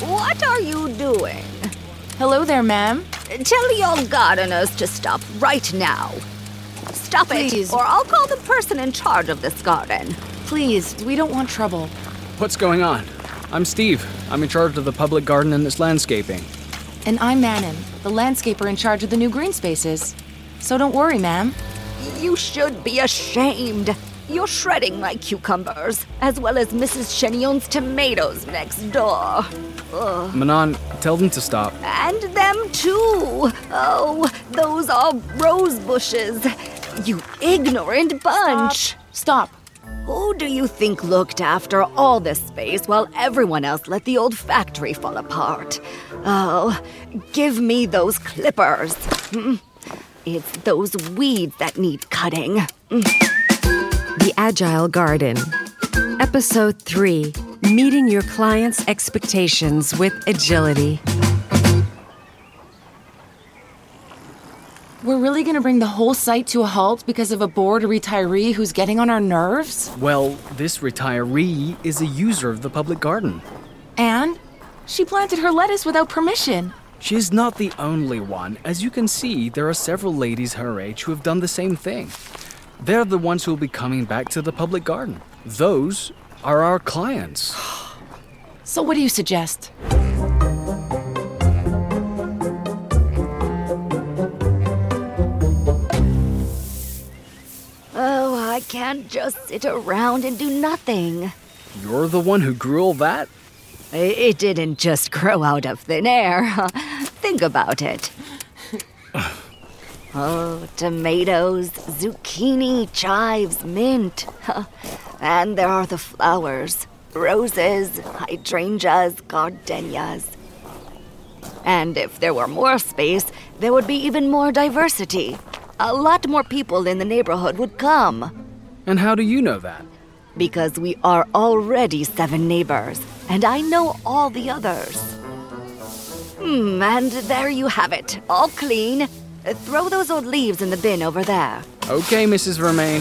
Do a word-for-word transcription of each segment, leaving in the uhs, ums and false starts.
What are you doing? Hello there, ma'am. Tell your gardeners to stop right now. Stop Please. it, or I'll call the person in charge of this garden. Please, we don't want trouble. What's going on? I'm Steve. I'm in charge of the public garden and its landscaping. And I'm Manon, the landscaper in charge of the new green spaces. So don't worry, ma'am. You should be ashamed. You're shredding my cucumbers, as well as Missus Chenion's tomatoes next door. Ugh. Manon, tell them to stop. And them too. Oh, those are rose bushes. You ignorant bunch. Stop. Who do you think looked after all this space while everyone else let the old factory fall apart? Oh, give me those clippers. Mm. It's those weeds that need cutting. Mm. The Agile Garden. Episode three. Meeting your clients' expectations with agility. We're really gonna bring the whole site to a halt because of a bored retiree who's getting on our nerves? Well, this retiree is a user of the public garden. And she planted her lettuce without permission. She's not the only one. As you can see, there are several ladies her age who have done the same thing. They're the ones who will be coming back to the public garden. Those are our clients. So what do you suggest? Oh, I can't just sit around and do nothing. You're the one who grew all that? It didn't just grow out of thin air. Think about it. Oh, tomatoes, zucchini, chives, mint. And there are the flowers. Roses, hydrangeas, gardenias. And if there were more space, there would be even more diversity. A lot more people in the neighborhood would come. And how do you know that? Because we are already seven neighbors, and I know all the others. Hmm, and there you have it, all clean. Uh, throw those old leaves in the bin over there. Okay, Missus Vermain.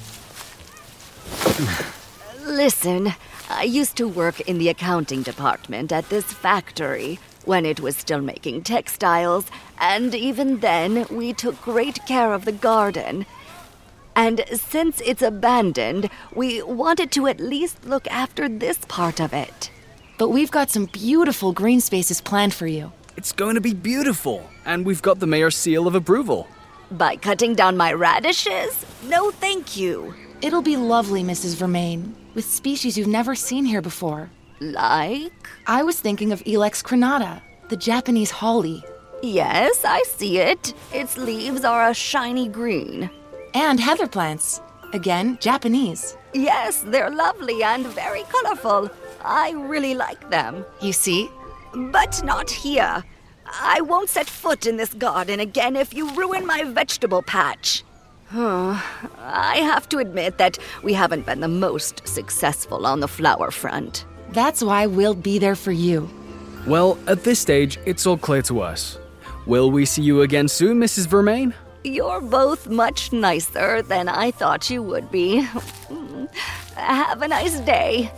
Listen, I used to work in the accounting department at this factory when it was still making textiles, and even then we took great care of the garden. And since it's abandoned, we wanted to at least look after this part of it. But we've got some beautiful green spaces planned for you. It's going to be beautiful, and we've got the mayor's seal of approval. By cutting down my radishes? No, thank you. It'll be lovely, Missus Vermain, with species you've never seen here before. Like? I was thinking of Ilex crenata, the Japanese holly. Yes, I see it. Its leaves are a shiny green. And heather plants. Again, Japanese. Yes, they're lovely and very colorful. I really like them. You see? But not here. I won't set foot in this garden again if you ruin my vegetable patch. I have to admit that we haven't been the most successful on the flower front. That's why we'll be there for you. Well, at this stage, it's all clear to us. Will we see you again soon, Missus Vermain? You're both much nicer than I thought you would be. Have a nice day.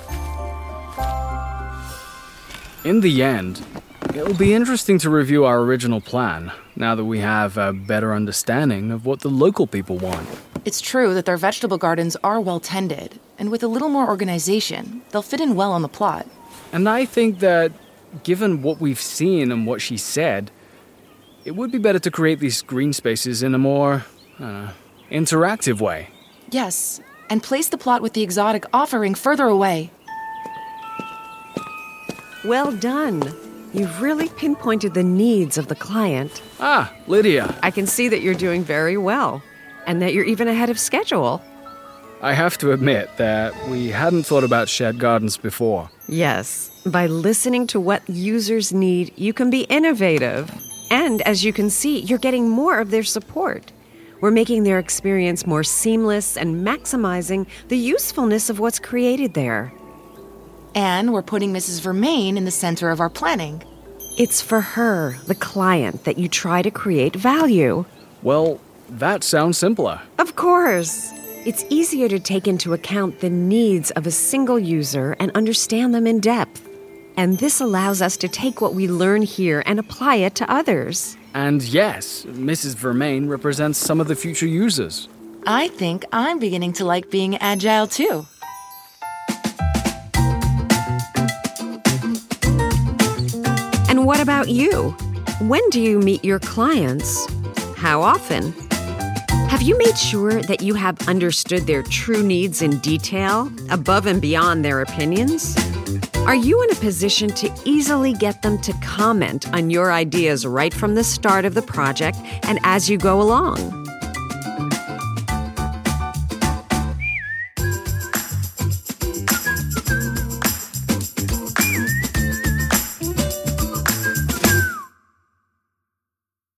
In the end, it'll be interesting to review our original plan, now that we have a better understanding of what the local people want. It's true that their vegetable gardens are well tended, and with a little more organization, they'll fit in well on the plot. And I think that, given what we've seen and what she said, it would be better to create these green spaces in a more, I don't know, interactive way. Yes, and place the plot with the exotic offering further away. Well done. You've really pinpointed the needs of the client. Ah, Lydia. I can see that you're doing very well, and that you're even ahead of schedule. I have to admit that we hadn't thought about shared gardens before. Yes, by listening to what users need, you can be innovative. And as you can see, you're getting more of their support. We're making their experience more seamless and maximizing the usefulness of what's created there. And we're putting Missus Vermain in the center of our planning. It's for her, the client, that you try to create value. Well, that sounds simpler. Of course. It's easier to take into account the needs of a single user and understand them in depth. And this allows us to take what we learn here and apply it to others. And yes, Missus Vermain represents some of the future users. I think I'm beginning to like being agile too. And what about you? When do you meet your clients? How often? Have you made sure that you have understood their true needs in detail, above and beyond their opinions? Are you in a position to easily get them to comment on your ideas right from the start of the project and as you go along?